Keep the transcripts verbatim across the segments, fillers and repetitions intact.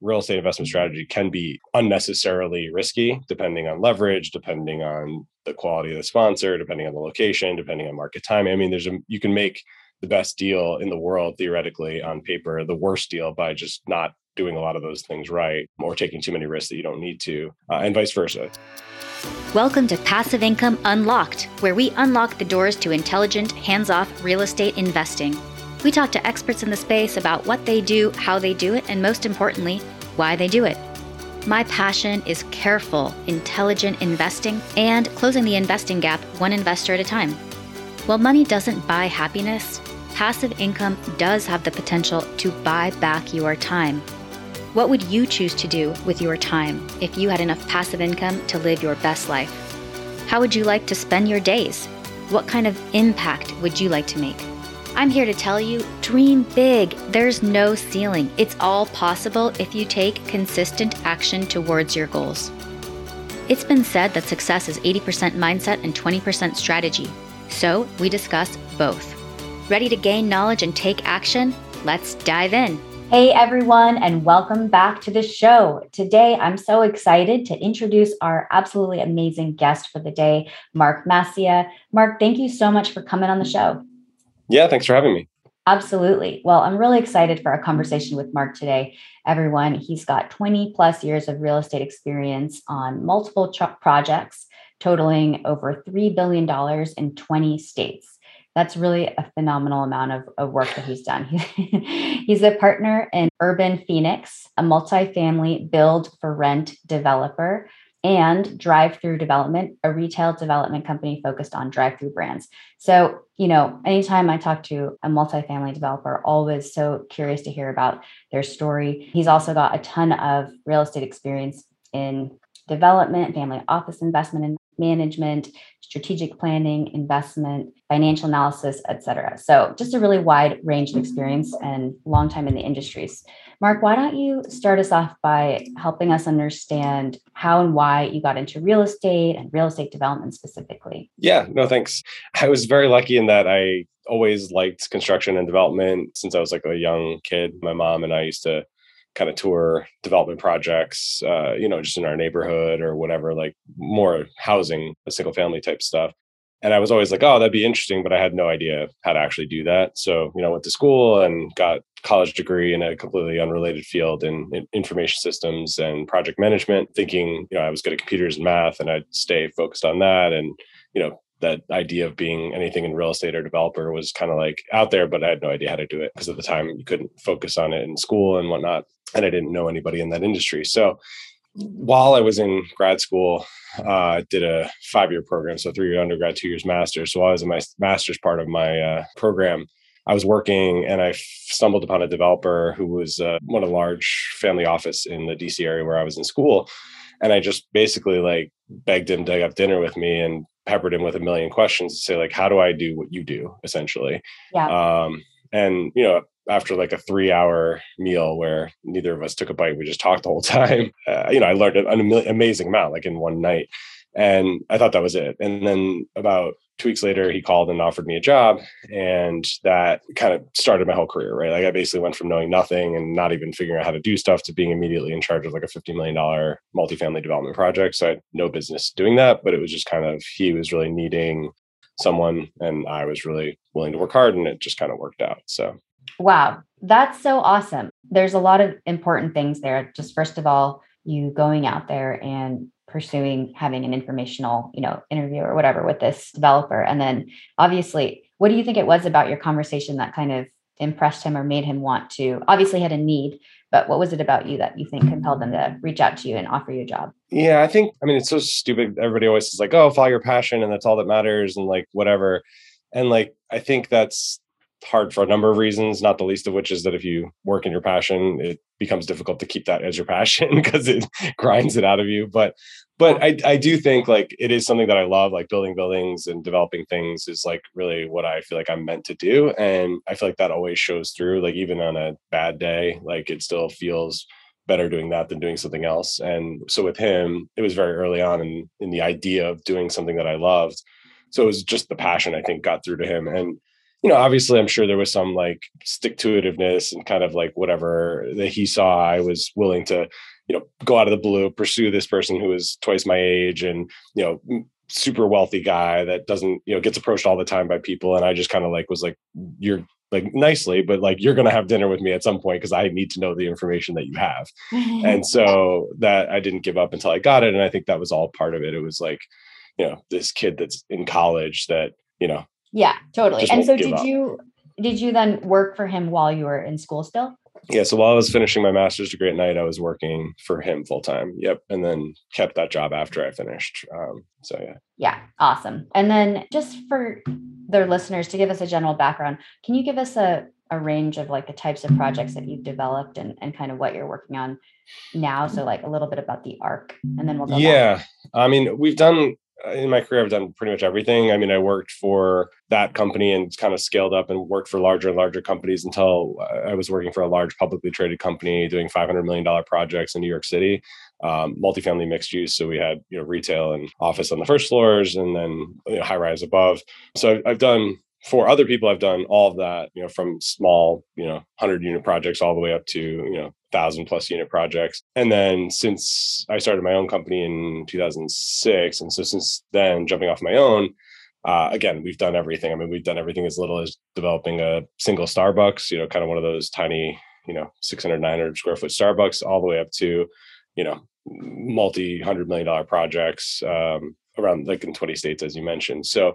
real estate investment strategy can be unnecessarily risky, depending on leverage, depending on the quality of the sponsor, depending on the location, depending on market timing. I mean, there's a, you can make the best deal in the world, theoretically, on paper, the worst deal by just not doing a lot of those things right or taking too many risks that you don't need to, uh, and vice versa. Welcome to Passive Income Unlocked, where we unlock the doors to intelligent, hands-off real estate investing. We talk to experts in the space about what they do, how they do it, and most importantly, why they do it. My passion is careful, intelligent investing and closing the investing gap one investor at a time. While money doesn't buy happiness, passive income does have the potential to buy back your time. What would you choose to do with your time if you had enough passive income to live your best life? How would you like to spend your days? What kind of impact would you like to make? I'm here to tell you, dream big. There's no ceiling. It's all possible if you take consistent action towards your goals. It's been said that success is eighty percent mindset and twenty percent strategy. So we discuss both. Ready to gain knowledge and take action? Let's dive in. Hey everyone, and welcome back to the show. Today, I'm so excited to introduce our absolutely amazing guest for the day, Mark Mascia. Mark, thank you so much for coming on the show. Yeah, thanks for having me. Absolutely. Well, I'm really excited for our conversation with Mark today. Everyone, he's got twenty plus years of real estate experience on multiple tr- projects, totaling over three billion dollars in twenty states. That's really a phenomenal amount of, of work that he's done. He's a partner in Urban Phoenix, a multifamily build for rent developer, and Drive Through Development, a retail development company focused on drive-through brands. So, you know, anytime I talk to a multifamily developer, always so curious to hear about their story. He's also got a ton of real estate experience in development, family office investment and management, strategic planning, investment, financial analysis, et cetera. So just a really wide range of experience and long time in the industries. Mark, why don't you start us off by helping us understand how and why you got into real estate and real estate development specifically? Yeah, no, thanks. I was very lucky in that I always liked construction and development since I was like a young kid. My mom and I used to kind of tour development projects, uh, you know, just in our neighborhood or whatever, like more housing, single family type stuff. And I was always like, oh, that'd be interesting, but I had no idea how to actually do that. So, you know, I went to school and got a college degree in a completely unrelated field in, in information systems and project management, thinking, you know, I was good at computers and math and I'd stay focused on that. And, you know, that idea of being anything in real estate or developer was kind of like out there, but I had no idea how to do it because at the time you couldn't focus on it in school and whatnot. And I didn't know anybody in that industry. So while I was in grad school, uh, I did a five-year program. So three year undergrad, two years master's. So while I was in my master's part of my uh, program, I was working and I stumbled upon a developer who was uh, one of a large family office in the D C area where I was in school. And I just basically like begged him to have dinner with me and peppered him with a million questions to say, like, how do I do what you do, essentially? Yeah. Um, and, you know, after like a three hour meal where neither of us took a bite, we just talked the whole time. Uh, you know, I learned an amazing amount, like in one night. And I thought that was it. And then about two weeks later, he called and offered me a job. And that kind of started my whole career, right? Like I basically went from knowing nothing and not even figuring out how to do stuff to being immediately in charge of like a fifty million dollars multifamily development project. So I had no business doing that, but it was just kind of, he was really needing someone and I was really willing to work hard and it just kind of worked out. So. Wow, that's so awesome. There's a lot of important things there. Just first of all, you going out there and pursuing having an informational, you know, interview or whatever with this developer. And then obviously, what do you think it was about your conversation that kind of impressed him or made him want to, obviously he had a need, but what was it about you that you think compelled them to reach out to you and offer you a job? Yeah, I think, I mean, it's so stupid. Everybody always says like, oh, follow your passion and that's all that matters and like whatever. And like, I think that's hard for a number of reasons, not the least of which is that if you work in your passion, it becomes difficult to keep that as your passion because it grinds it out of you. But but I, I do think like it is something that I love, like building buildings and developing things is like really what I feel like I'm meant to do. And I feel like that always shows through, like even on a bad day, like it still feels better doing that than doing something else. And so with him, it was very early on in, in the idea of doing something that I loved. So it was just the passion, I think, got through to him. And you know, obviously I'm sure there was some like stick to itiveness and kind of like whatever that he saw, I was willing to, you know, go out of the blue, pursue this person who is twice my age and, you know, super wealthy guy that doesn't, you know, gets approached all the time by people. And I just kind of like was like, you're like nicely, but like, you're going to have dinner with me at some point because I need to know the information that you have. And so that I didn't give up until I got it. And I think that was all part of it. It was like, you know, this kid that's in college that, you know, yeah, totally. And so did up. you, did you then work for him while you were in school still? Yeah. So while I was finishing my master's degree at night, I was working for him full time. Yep. And then kept that job after I finished. Um, so yeah. Yeah. Awesome. And then just for their listeners to give us a general background, can you give us a, a range of like the types of projects that you've developed and, and kind of what you're working on now? So like a little bit about the arc and then we'll go Yeah. back. I mean, we've done in my career, I've done pretty much everything. I mean, I worked for that company and kind of scaled up and worked for larger and larger companies until I was working for a large publicly traded company doing five hundred million dollars projects in New York City, um, multifamily mixed use. So we had, you know, retail and office on the first floors and then, you know, high rise above. So I've, I've done for other people, I've done all of that, you know, from small, you know, one hundred unit projects all the way up to, you know, thousand plus unit projects. And then since I started my own company in two thousand six, and so since then jumping off my own, uh, again, we've done everything. I mean, we've done everything as little as developing a single Starbucks, you know, kind of one of those tiny, you know, six hundred, nine hundred square foot Starbucks, all the way up to, you know, multi hundred million dollar projects um, around like in twenty states, as you mentioned. So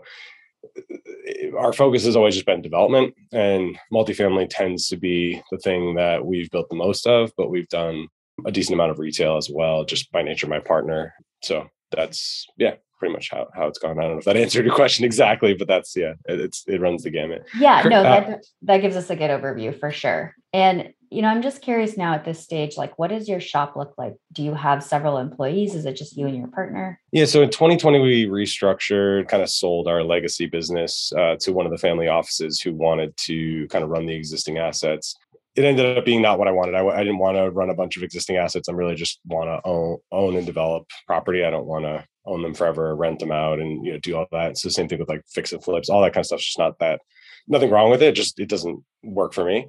our focus has always just been development, and multifamily tends to be the thing that we've built the most of, but we've done a decent amount of retail as well, just by nature of my partner. So that's, yeah, pretty much how, how it's gone. I don't know if that answered your question exactly, but that's, yeah, it, it's, it runs the gamut. Yeah, no, that, uh, that gives us a good overview for sure. And, you know, I'm just curious now at this stage, like, what does your shop look like? Do you have several employees? Is it just you and your partner? Yeah. So in twenty twenty, we restructured, kind of sold our legacy business uh, to one of the family offices who wanted to kind of run the existing assets. It ended up being not what I wanted. I, I didn't want to run a bunch of existing assets. I really just want to own, own and develop property. I don't want to own them forever, rent them out, and, you know, do all that. It's the same thing with like fix and flips, all that kind of stuff. It's just not that, nothing wrong with it. Just, it doesn't work for me.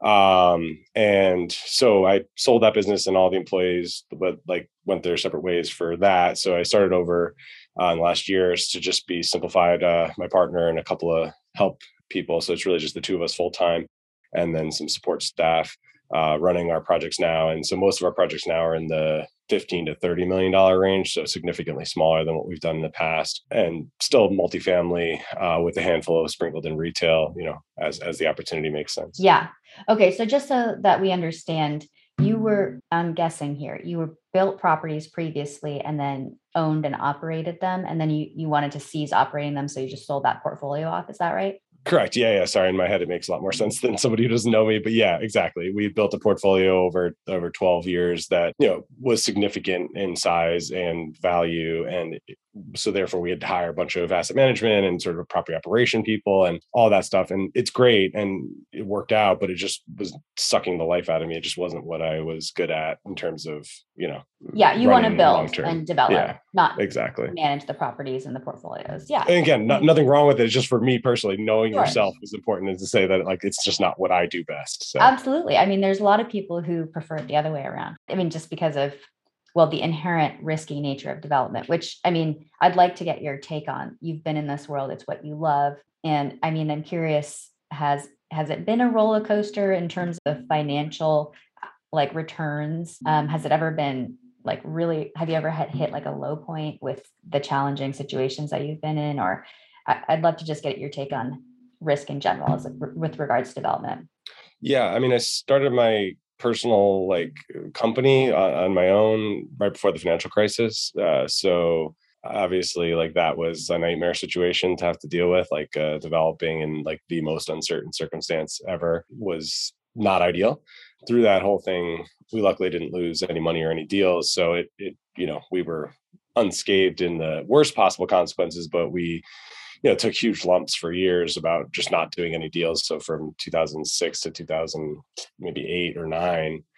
Um, and so I sold that business and all the employees, but like went their separate ways for that. So I started over uh, in the last years to just be simplified, uh, my partner and a couple of help people. So it's really just the two of us full time, and then some support staff uh, running our projects now. And so most of our projects now are in the fifteen to thirty million dollars range. So significantly smaller than what we've done in the past, and still multifamily uh, with a handful of sprinkled in retail, you know, as, as the opportunity makes sense. Yeah. Okay. So just so that we understand, you were, I'm guessing here, you were built properties previously and then owned and operated them. And then you, you wanted to cease operating them. So you just sold that portfolio off. Is that right? Correct. Yeah. Yeah. Sorry. In my head, it makes a lot more sense than somebody who doesn't know me, but yeah, exactly. We built a portfolio over, over twelve years that, you know, was significant in size and value. And so therefore we had to hire a bunch of asset management and sort of property operation people and all that stuff. And it's great. And it worked out, but it just was sucking the life out of me. It just wasn't what I was good at in terms of, you know, yeah, you want to build and develop, yeah, not exactly manage the properties and the portfolios. Yeah. And again, not, nothing wrong with it. It's just for me personally, knowing Sure. yourself is important, and to say that like, it's just not what I do best. So. Absolutely. I mean, there's a lot of people who prefer it the other way around. I mean, just because of, well, the inherent risky nature of development, which, I mean, I'd like to get your take on. You've been in this world, it's what you love. And I mean, I'm curious, has, has it been a roller coaster in terms of financial like returns? Um, has it ever been like really, have you ever had hit like a low point with the challenging situations that you've been in? Or I, I'd love to just get your take on risk in general as with regards to development. Yeah. I mean, I started my personal like company on, on my own right before the financial crisis. Uh, so obviously like that was a nightmare situation to have to deal with, like uh, developing in like the most uncertain circumstance ever was not ideal. Through that whole thing, we luckily didn't lose any money or any deals. So it, it you know, we were unscathed in the worst possible consequences, but we, you know, took huge lumps for years about just not doing any deals. So from two thousand six to two thousand, maybe eight or nine,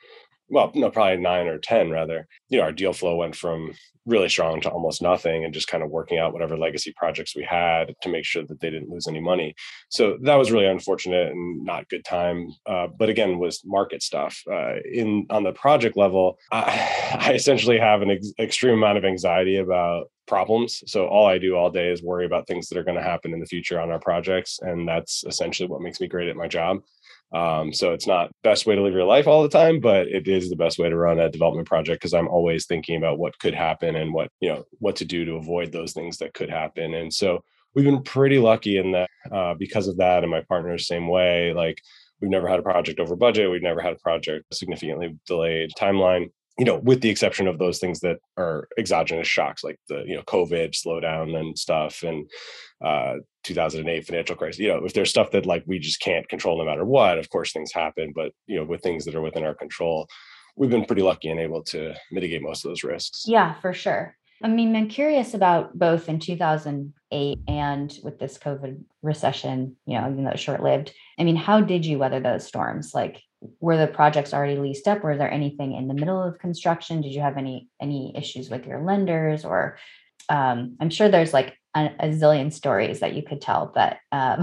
well, no, probably nine or ten rather, you know, our deal flow went from really strong to almost nothing and just kind of working out whatever legacy projects we had to make sure that they didn't lose any money. So that was really unfortunate and not good time. Uh, but again, was market stuff. Uh, in on the project level, I, I essentially have an ex- extreme amount of anxiety about problems. So all I do all day is worry about things that are going to happen in the future on our projects. And that's essentially what makes me great at my job. Um, so it's not best way to live your life all the time, but it is the best way to run a development project because I'm always thinking about what could happen and what, you know, what to do to avoid those things that could happen. And so we've been pretty lucky in that uh, because of that, and my partner's same way. Like we've never had a project over budget. We've never had a project significantly delayed timeline, you know, with the exception of those things that are exogenous shocks like the, you know, COVID slowdown and stuff. And uh, two thousand eight financial crisis, you know, if there's stuff that like we just can't control no matter what, of course things happen, but you know, with things that are within our control, we've been pretty lucky and able to mitigate most of those risks. Yeah, for sure. I mean, I'm curious about both in two thousand eight and with this COVID recession, you know, even though it's short lived. I mean, how did you weather those storms? Like, were the projects already leased up? Was there anything in the middle of construction? Did you have any any issues with your lenders? Or um, I'm sure there's like a, a zillion stories that you could tell, but um,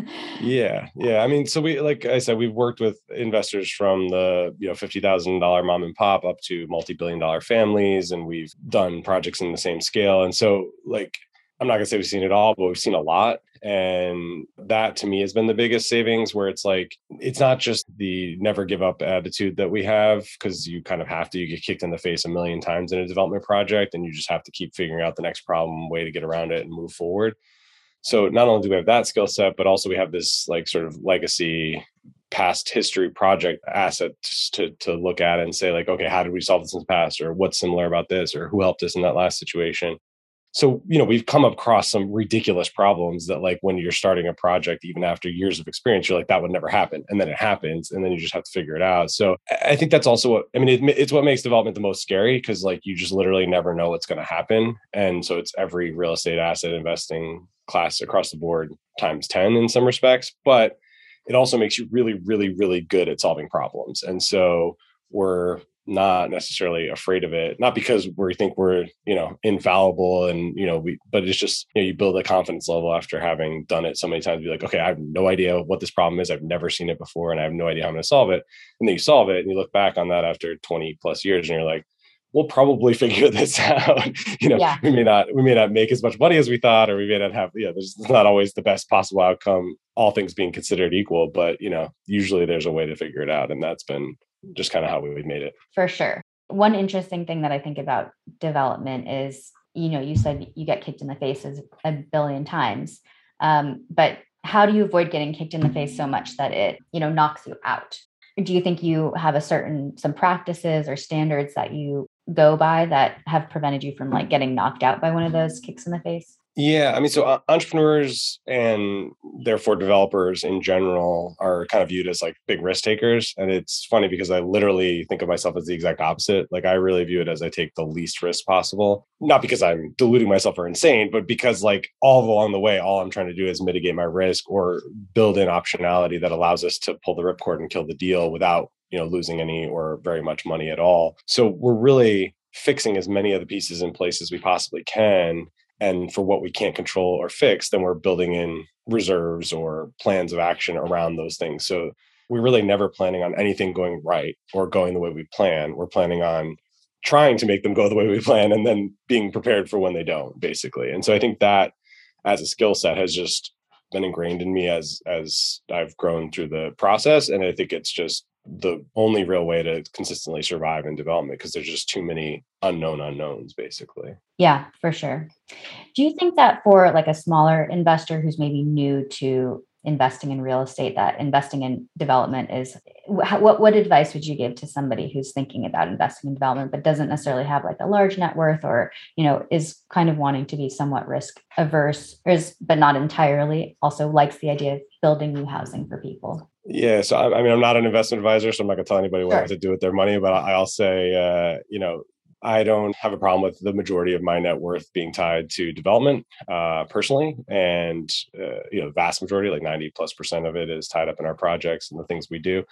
Yeah, yeah. I mean, so we, like I said, we've worked with investors from the, you know, fifty thousand dollar mom and pop up to multi-billion dollar families, and we've done projects in the same scale. And so, like, I'm not gonna say we've seen it all, but we've seen a lot. And that to me has been the biggest savings, where it's like, it's not just the never give up attitude that we have, because you kind of have to, you get kicked in the face a million times in a development project, and you just have to keep figuring out the next problem, way to get around it and move forward. So not only do we have that skill set, but also we have this like sort of legacy past history project asset to to look at and say like, okay, how did we solve this in the past, or what's similar about this, or who helped us in that last situation. So, you know, we've come across some ridiculous problems that like when you're starting a project, even after years of experience, you're like, that would never happen. And then it happens, and then you just have to figure it out. So I I think that's also what, I mean, it, it's what makes development the most scary, because like you just literally never know what's going to happen. And so it's every real estate asset investing class across the board times ten in some respects, but it also makes you really, really, really good at solving problems. And so we're not necessarily afraid of it, not because we think we're, you know, infallible and, you know, we, but it's just, you know, you build a confidence level after having done it so many times. Be like, okay, I have no idea what this problem is. I've never seen it before, and I have no idea how I'm going to solve it. And then you solve it, and you look back on that after twenty plus years, and you're like, we'll probably figure this out. you know, yeah, we may not, we may not make as much money as we thought, or we may not have, you know, there's not always the best possible outcome, all things being considered equal, but, you know, usually there's a way to figure it out. And that's been just kind of how we made it. for sure. One interesting thing that I think about development is, you know, you said you get kicked in the faces a billion times, um, but how do you avoid getting kicked in the face so much that it, you know, knocks you out? Do you think you have a certain, some practices or standards that you go by that have prevented you from like getting knocked out by one of those kicks in the face? Yeah, I mean, so uh, entrepreneurs and therefore developers in general are kind of viewed as like big risk takers. And it's funny because I literally think of myself as the exact opposite. Like I really view it as I take the least risk possible, not because I'm deluding myself or insane, but because like all along the way, all I'm trying to do is mitigate my risk or build in optionality that allows us to pull the ripcord and kill the deal without, you know, losing any or very much money at all. So we're really fixing as many of the pieces in place as we possibly can. And for what we can't control or fix, then we're building in reserves or plans of action around those things. So we're really never planning on anything going right or going the way we plan. We're planning on trying to make them go the way we plan and then being prepared for when they don't, basically. And so I think that as a skill set has just been ingrained in me as as I've grown through the process. And I think it's just the only real way to consistently survive in development, because there's just too many unknown unknowns, basically. Yeah, for sure. Do you think that for like a smaller investor who's maybe new to investing in real estate, that investing in development is wh- what what advice would you give to somebody who's thinking about investing in development but doesn't necessarily have like a large net worth, or you know is kind of wanting to be somewhat risk averse, or is but not entirely, also likes the idea of building new housing for people? Yeah, so I, I mean, I'm not an investment advisor, so I'm not going to tell anybody what Sure. to do with their money. But I, I'll say, uh, you know, I don't have a problem with the majority of my net worth being tied to development, uh, personally, and uh, you know, vast majority, like ninety plus percent of it, is tied up in our projects and the things we do.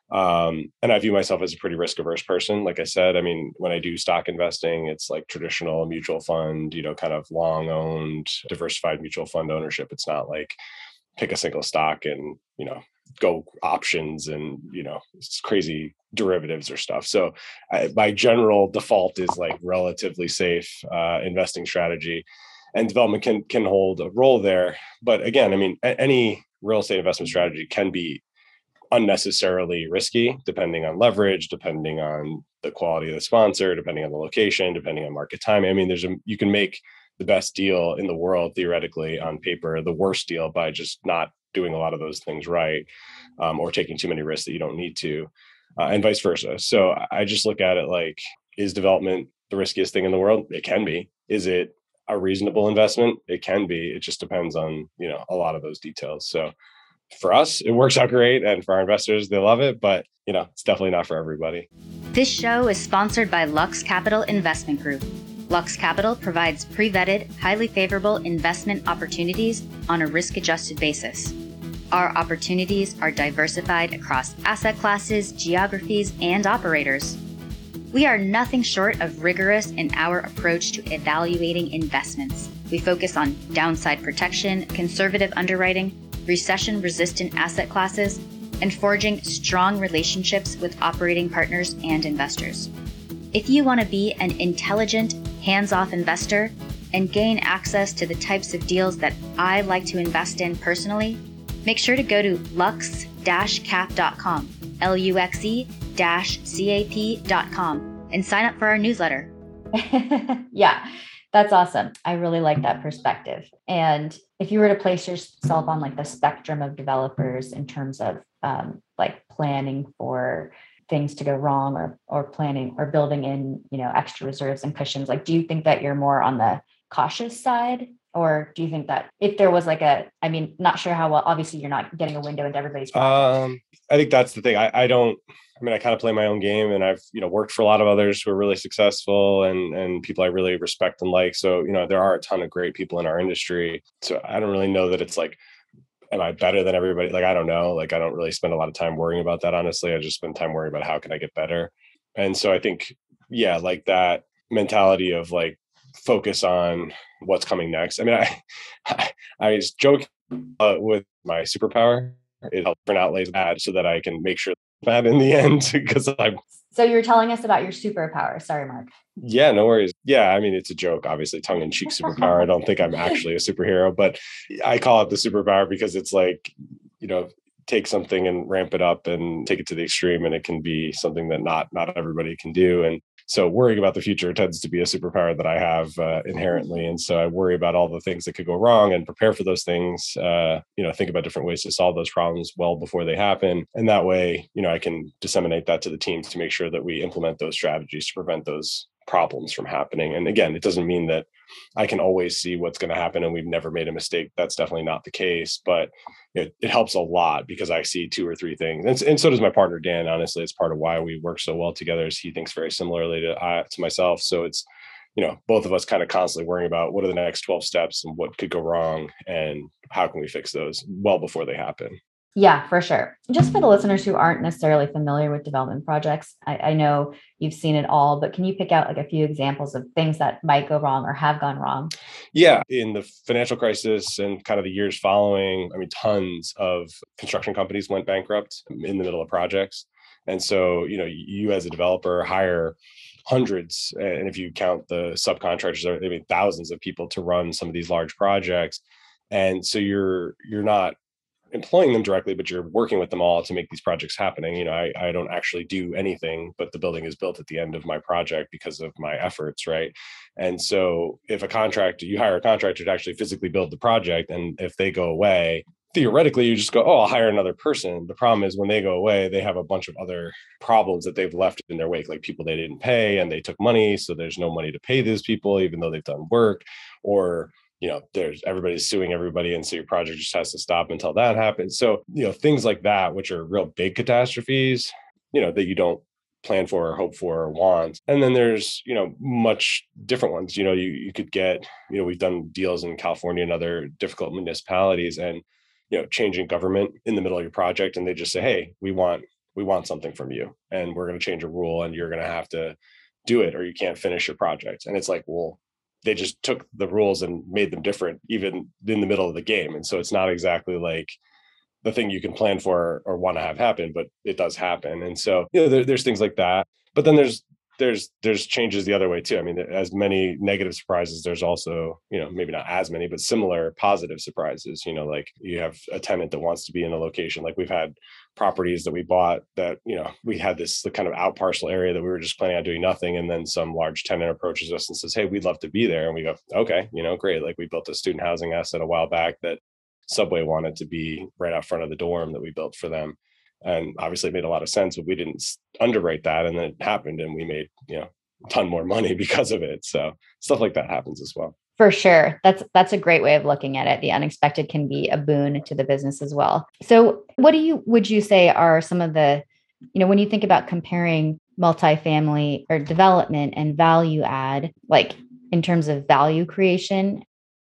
Um, and I view myself as a pretty risk averse person. Like I said, I mean, when I do stock investing, it's like traditional mutual fund, you know, kind of long owned, diversified mutual fund ownership. It's not like pick a single stock and, you know, go options and, you know, it's crazy derivatives or stuff. So I, my general default is like relatively safe uh, investing strategy, and development can can hold a role there. But again, I mean, a- any real estate investment strategy can be unnecessarily risky, depending on leverage, depending on the quality of the sponsor, depending on the location, depending on market timing. I mean, there's a you can make the best deal in the world theoretically on paper, the worst deal by just not doing a lot of those things right, um, or taking too many risks that you don't need to, uh, and vice versa. So I just look at it like, is development the riskiest thing in the world? It can be. Is it a reasonable investment? It can be. It just depends on, you know, a lot of those details. So for us, it works out great. And for our investors, they love it. But, you know, it's definitely not for everybody. This show is sponsored by Lux Capital Investment Group. Lux Capital provides pre-vetted, highly favorable investment opportunities on a risk-adjusted basis. Our opportunities are diversified across asset classes, geographies, and operators. We are nothing short of rigorous in our approach to evaluating investments. We focus on downside protection, conservative underwriting, recession-resistant asset classes, and forging strong relationships with operating partners and investors. If you want to be an intelligent, hands-off investor and gain access to the types of deals that I like to invest in personally, make sure to go to lux dash cap dot com, L U X E C A P dot com, and sign up for our newsletter. Yeah, that's awesome. I really like that perspective. And if you were to place yourself on like the spectrum of developers in terms of um, like planning for things to go wrong, or or planning or building in, you know, extra reserves and cushions, like, do you think that you're more on the cautious side? Or do you think that if there was like a, I mean, not sure how well, obviously you're not getting a window into everybody's project. Um, I think that's the thing. I, I don't, I mean, I kind of play my own game, and I've, you know, worked for a lot of others who are really successful, and, and people I really respect and like. So, you know, there are a ton of great people in our industry. So I don't really know that it's like, am I better than everybody? Like, I don't know. Like, I don't really spend a lot of time worrying about that. Honestly, I just spend time worrying about how can I get better. And so I think, yeah, like that mentality of like focus on what's coming next. I mean, I, I, I just joke uh, with my superpower. It helps print out lays bad so that I can make sure that in the end, because I'm. So you were telling us about your superpower. Sorry, Mark. Yeah, no worries. Yeah, I mean, it's a joke, obviously, tongue in cheek superpower. I don't think I'm actually a superhero, but I call it the superpower because it's like, you know, take something and ramp it up and take it to the extreme, and it can be something that not not everybody can do. And so worrying about the future tends to be a superpower that I have uh, inherently. And so I worry about all the things that could go wrong and prepare for those things, uh, you know, think about different ways to solve those problems well before they happen. And that way, you know, I can disseminate that to the teams to make sure that we implement those strategies to prevent those problems from happening. And again, it doesn't mean that I can always see what's going to happen and we've never made a mistake. That's definitely not the case, but it, it helps a lot because I see two or three things. And, and so does my partner, Dan. Honestly, it's part of why we work so well together, is he thinks very similarly to, uh, to myself. So it's, you know, both of us kind of constantly worrying about what are the next twelve steps and what could go wrong and how can we fix those well before they happen. Yeah, for sure. Just for the listeners who aren't necessarily familiar with development projects, I, I know you've seen it all, but can you pick out like a few examples of things that might go wrong or have gone wrong? Yeah. In the financial crisis and kind of the years following, I mean, tons of construction companies went bankrupt in the middle of projects. And so, you know, you as a developer hire hundreds, and if you count the subcontractors, I mean, thousands of people to run some of these large projects. And so you're you're not employing them directly, but you're working with them all to make these projects happening. You know, I, I don't actually do anything, but the building is built at the end of my project because of my efforts, right? And so if a contractor, you hire a contractor to actually physically build the project, and if they go away, theoretically, you just go, oh, I'll hire another person. The problem is when they go away, they have a bunch of other problems that they've left in their wake, like people they didn't pay and they took money. So there's no money to pay these people, even though they've done work, or you know, there's everybody's suing everybody. And so your project just has to stop until that happens. So, you know, things like that, which are real big catastrophes, you know, that you don't plan for or hope for or want. And then there's, you know, much different ones. You know, you, you could get, you know, we've done deals in California and other difficult municipalities, and, you know, changing government in the middle of your project. And they just say, hey, we want we want something from you and we're going to change a rule and you're going to have to do it or you can't finish your project. And it's like, well, they just took the rules and made them different, even in the middle of the game. And so it's not exactly like the thing you can plan for or want to have happen, but it does happen. And so, you know, there, there's things like that. But then there's there's there's changes the other way too. I mean, as many negative surprises, there's also, you know, maybe not as many, but similar positive surprises. You know, like you have a tenant that wants to be in a location. Like we've had properties that we bought that, you know, we had this the kind of out parcel area that we were just planning on doing nothing. And then some large tenant approaches us and says, hey, we'd love to be there. And we go, okay, you know, great. Like we built a student housing asset a while back that Subway wanted to be right out front of the dorm that we built for them. And obviously it made a lot of sense, but we didn't underwrite that. And then it happened and we made, you know, a ton more money because of it. So stuff like that happens as well. For sure. That's that's a great way of looking at it. The unexpected can be a boon to the business as well. So what do you would you say are some of the, you know, when you think about comparing multifamily or development and value add, like in terms of value creation?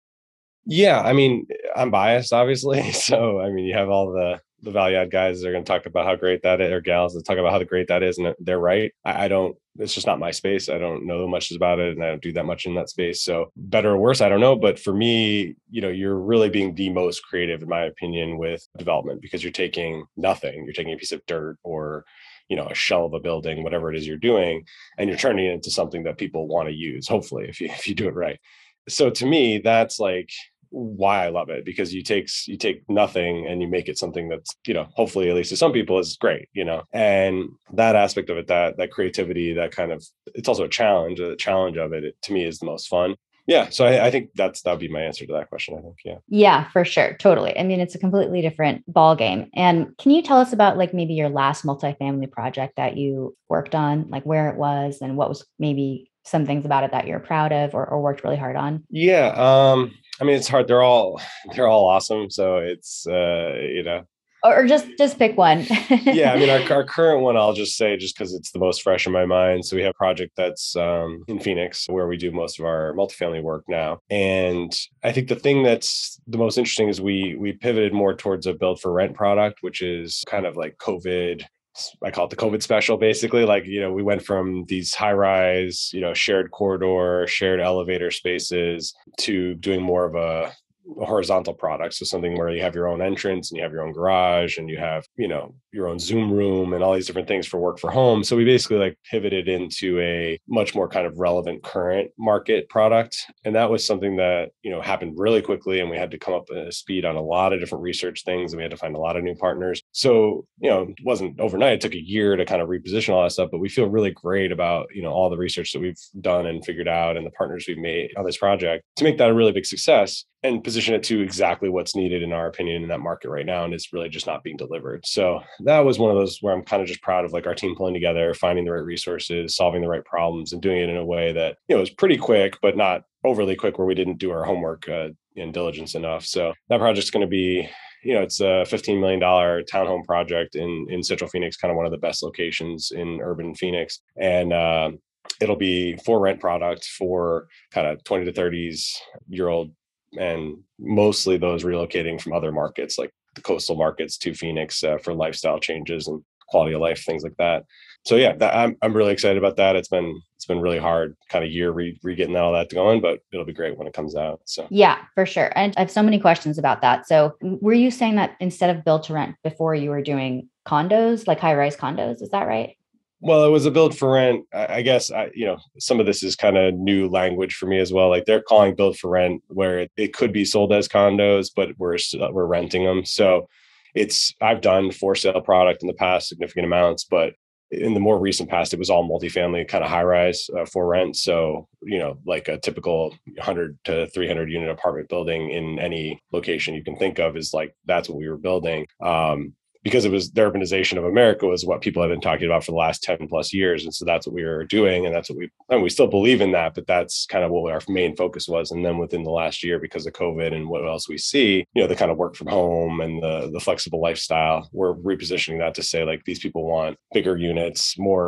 Yeah, I mean, I'm biased, obviously. So, I mean, you have all the the value add guys that are going to talk about how great that is, or gals that talk about how great that is, and they're right. I, I don't. It's just not my space. I don't know much about it, and I don't do that much in that space. So, better or worse, I don't know. But for me, you know, you're really being the most creative, in my opinion, with development because you're taking nothing. You're taking a piece of dirt or, you know, a shell of a building, whatever it is you're doing, and you're turning it into something that people want to use. Hopefully, if you if you do it right. So to me, that's like why I love it, because you take you take nothing and you make it something that's, you know, hopefully at least to some people is great, you know, and that aspect of it, that that creativity, that kind of, it's also a challenge. The challenge of it, it to me is the most fun. Yeah. So I, I think that's, that'd be my answer to that question, I think. Yeah. Yeah, for sure. Totally. I mean, it's a completely different ball game. And can you tell us about like maybe your last multifamily project that you worked on, like where it was and what was maybe some things about it that you're proud of or, or worked really hard on? Yeah. Um, I mean, it's hard. They're all, they're all awesome. So it's, uh, you know, or, or just, just pick one. Yeah. I mean, our, our current one, I'll just say, just because it's the most fresh in my mind. So we have a project that's um, in Phoenix where we do most of our multifamily work now. And I think the thing that's the most interesting is we, we pivoted more towards a build for rent product, which is kind of like COVID. I call it the COVID special, basically. Like, you know, we went from these high rise, you know, shared corridor, shared elevator spaces to doing more of a, a horizontal product. So something where you have your own entrance and you have your own garage and you have, you know, your own Zoom room and all these different things for work for home. So we basically like pivoted into a much more kind of relevant current market product. And that was something that, you know, happened really quickly. And we had to come up at speed on a lot of different research things. And we had to find a lot of new partners. So, you know, it wasn't overnight. It took a year to kind of reposition all that stuff, but we feel really great about, you know, all the research that we've done and figured out and the partners we've made on this project to make that a really big success and position it to exactly what's needed, in our opinion, in that market right now. And it's really just not being delivered. So that was one of those where I'm kind of just proud of like our team pulling together, finding the right resources, solving the right problems, and doing it in a way that, you know, was pretty quick, but not overly quick where we didn't do our homework uh, and diligence enough. So that project's going to be, you know, it's a fifteen million dollars townhome project in, in Central Phoenix, kind of one of the best locations in urban Phoenix. And, uh, it'll be for rent product for kind of twenty to thirties year old, and mostly those relocating from other markets like the coastal markets to Phoenix uh, for lifestyle changes and quality of life, things like that. So yeah, that, I'm I'm really excited about that. It's been it's been really hard, kind of year re, re getting all that going, but it'll be great when it comes out. So yeah, for sure. And I have so many questions about that. So were you saying that instead of build to rent before you were doing condos, like high rise condos? Is that right? Well, it was a build for rent. I guess, I, you know, some of this is kind of new language for me as well. Like they're calling build for rent where it, it could be sold as condos, but we're we're renting them. So it's, I've done for sale product in the past, significant amounts, but in the more recent past, it was all multifamily kind of high rise uh, for rent. So, you know, like a typical one hundred to three hundred unit apartment building in any location you can think of is like, that's what we were building. Um, because it was the urbanization of America was what people have been talking about for the last ten plus years. And so that's what we were doing. And that's what we, and we still believe in that, but that's kind of what our main focus was. And then within the last year, because of COVID and what else we see, you know, the kind of work from home and the, the flexible lifestyle, we're repositioning that to say like, these people want bigger units, more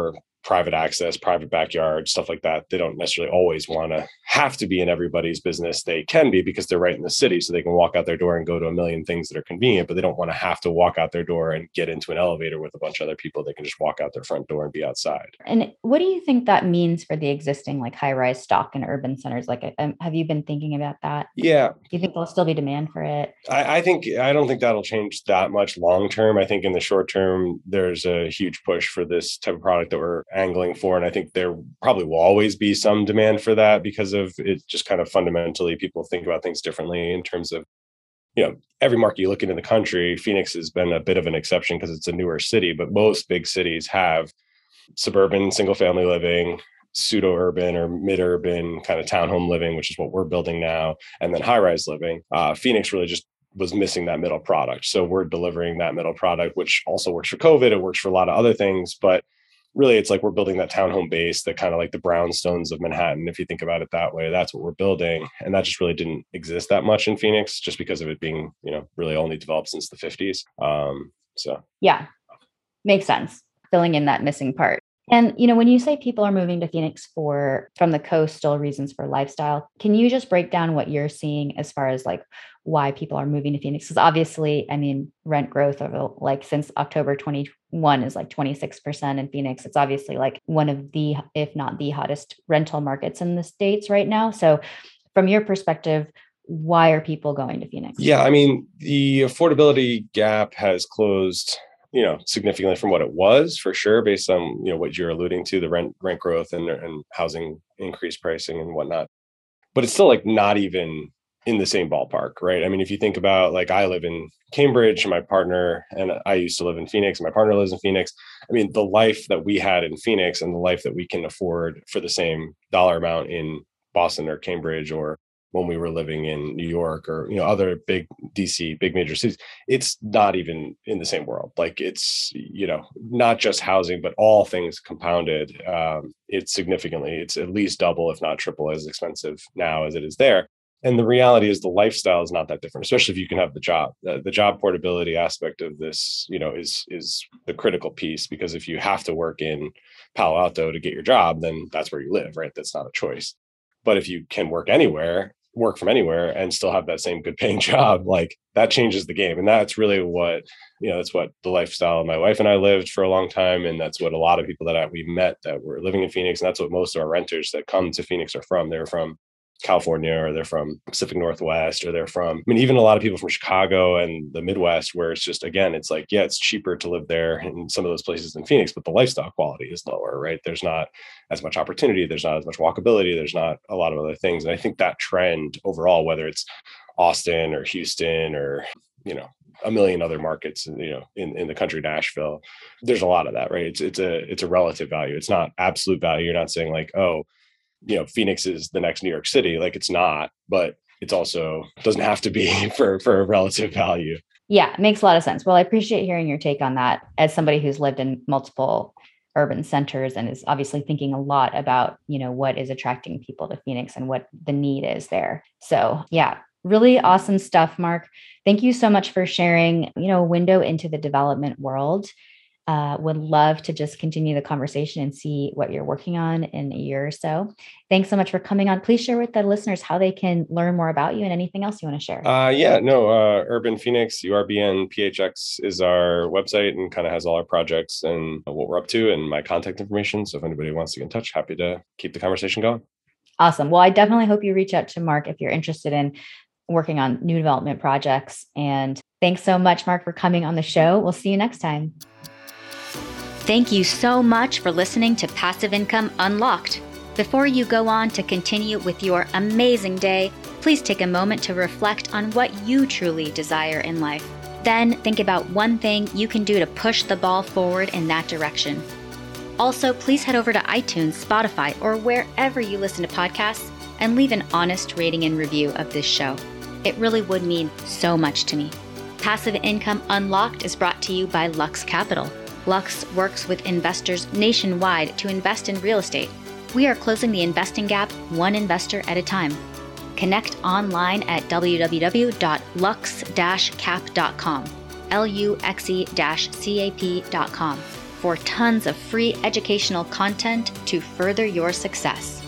private access, private backyard, stuff like that. They don't necessarily always want to have to be in everybody's business. They can be because they're right in the city. So they can walk out their door and go to a million things that are convenient, but they don't want to have to walk out their door and get into an elevator with a bunch of other people. They can just walk out their front door and be outside. And what do you think that means for the existing like high-rise stock in urban centers? Like, um, have you been thinking about that? Yeah. Do you think there'll still be demand for it? I, I think, I don't think that'll change that much long term. I think in the short term, there's a huge push for this type of product that we're angling for. And I think there probably will always be some demand for that because of it. Just kind of fundamentally, people think about things differently in terms of, you know, every market you look at in the country. Phoenix has been a bit of an exception because it's a newer city, but most big cities have suburban single family living, pseudo-urban or mid-urban kind of townhome living, which is what we're building now, and then high-rise living. Uh, Phoenix really just was missing that middle product. So we're delivering that middle product, which also works for COVID. It works for a lot of other things, but really it's like we're building that townhome base, that kind of like the brownstones of Manhattan. If you think about it that way, that's what we're building. And that just really didn't exist that much in Phoenix just because of it being, you know, really only developed since the fifties. Um, so. Yeah, makes sense. Filling in that missing part. And, you know, when you say people are moving to Phoenix for from the coastal reasons for lifestyle, can you just break down what you're seeing as far as like why people are moving to Phoenix? Because obviously, I mean, rent growth over like since October twenty-one is like twenty-six percent in Phoenix. It's obviously like one of the, if not the hottest rental markets in the States right now. So from your perspective, why are people going to Phoenix? Yeah, I mean, the affordability gap has closed, you know, significantly from what it was, for sure, based on, you know, what you're alluding to, the rent rent growth and, and housing increased pricing and whatnot. But it's still like not even in the same ballpark, right? I mean, if you think about, like, I live in Cambridge and my partner, and I used to live in Phoenix and my partner lives in Phoenix. I mean, the life that we had in Phoenix and the life that we can afford for the same dollar amount in Boston or Cambridge, or when we were living in New York, or, you know, other big D C, big major cities, it's not even in the same world. Like, it's, you know, not just housing, but all things compounded. Um, it's significantly, it's at least double, if not triple, as expensive now as it is there. And the reality is the lifestyle is not that different, especially if you can have the job. The, the job portability aspect of this, you know, is is the critical piece, because if you have to work in Palo Alto to get your job, then that's where you live, right? That's not a choice. But if you can work anywhere, work from anywhere and still have that same good paying job, like, that changes the game. And that's really what, you know, that's what the lifestyle my wife and I lived for a long time. And that's what a lot of people that I, we met that were living in Phoenix. And that's what most of our renters that come to Phoenix are from. They're from California, or they're from Pacific Northwest, or they're from, I mean, even a lot of people from Chicago and the Midwest, where it's just, again, it's like, yeah, it's cheaper to live there in some of those places than Phoenix, but the lifestyle quality is lower, right? There's not as much opportunity. There's not as much walkability. There's not a lot of other things. And I think that trend overall, whether it's Austin or Houston or, you know, a million other markets, you know, in, in the country, Nashville, there's a lot of that, right? It's, it's a, it's a relative value. It's not absolute value. You're not saying like, oh, you know, Phoenix is the next New York City. Like, it's not, but it's also doesn't have to be for, for a relative value. Yeah, it makes a lot of sense. Well, I appreciate hearing your take on that as somebody who's lived in multiple urban centers and is obviously thinking a lot about, you know, what is attracting people to Phoenix and what the need is there. So yeah, really awesome stuff, Mark. Thank you so much for sharing, you know, a window into the development world. Uh, would love to just continue the conversation and see what you're working on in a year or so. Thanks so much for coming on. Please share with the listeners how they can learn more about you and anything else you want to share. Uh, yeah, no, uh, Urban Phoenix, U R B N P H X is our website, and kind of has all our projects and what we're up to and my contact information. So if anybody wants to get in touch, happy to keep the conversation going. Awesome. Well, I definitely hope you reach out to Mark if you're interested in working on new development projects. And thanks so much, Mark, for coming on the show. We'll see you next time. Thank you so much for listening to Passive Income Unlocked. Before you go on to continue with your amazing day, please take a moment to reflect on what you truly desire in life. Then think about one thing you can do to push the ball forward in that direction. Also, please head over to iTunes, Spotify, or wherever you listen to podcasts and leave an honest rating and review of this show. It really would mean so much to me. Passive Income Unlocked is brought to you by Lux Capital. Lux works with investors nationwide to invest in real estate. We are closing the investing gap one investor at a time. Connect online at w w w dot lux dash cap dot com, L U X E C A P dot com. for tons of free educational content to further your success.